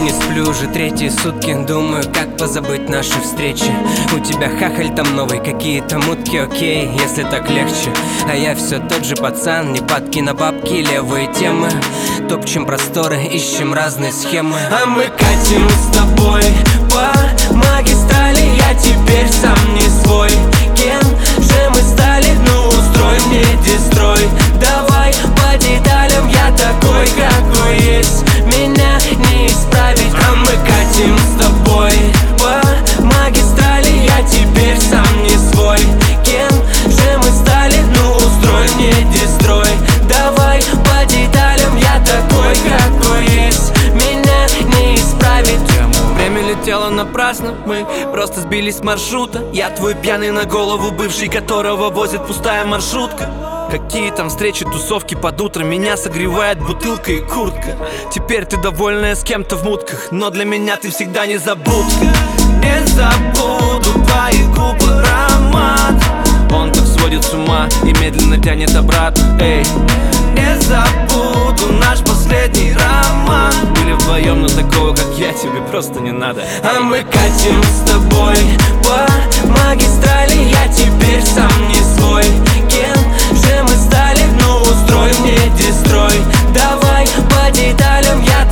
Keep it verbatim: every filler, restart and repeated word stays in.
Не сплю уже третьи сутки, думаю, как позабыть наши встречи. У тебя хахаль там новый, какие-то мутки, окей, если так легче. А я все тот же пацан, не падки на бабки, левые темы. Топчем просторы, ищем разные схемы. А мы катим с тобой по магистрали. Я теперь сам не свой. Кем же мы стали? Ну устрой мне дестрой. Давай по деталям, я такой, какой есть. Меня не исправить. А мы катим с тобой по магистрали. Я теперь сам не свой. Кем же мы стали? Ну устрой мне дестрой. Давай по деталям, я такой, какой есть. Меня не исправить. Время летело напрасно, мы просто сбились с маршрута. Я твой пьяный на голову бывший, которого возит пустая маршрутка. Какие там встречи, тусовки под утро, меня согревает бутылка и куртка. Теперь ты довольная с кем-то в мутках, но для меня ты всегда незабудка. Не забуду твоих губ аромат. Он так сводит с ума и медленно тянет обратно. Эй, не забуду наш последний роман. Были вдвоем, но такого, как я, тебе просто не надо. А мы катим с тобой по магистрали. Я теперь сам не свой. Кем же мы стали? Ну устрой мне дестрой. Давай по деталям, я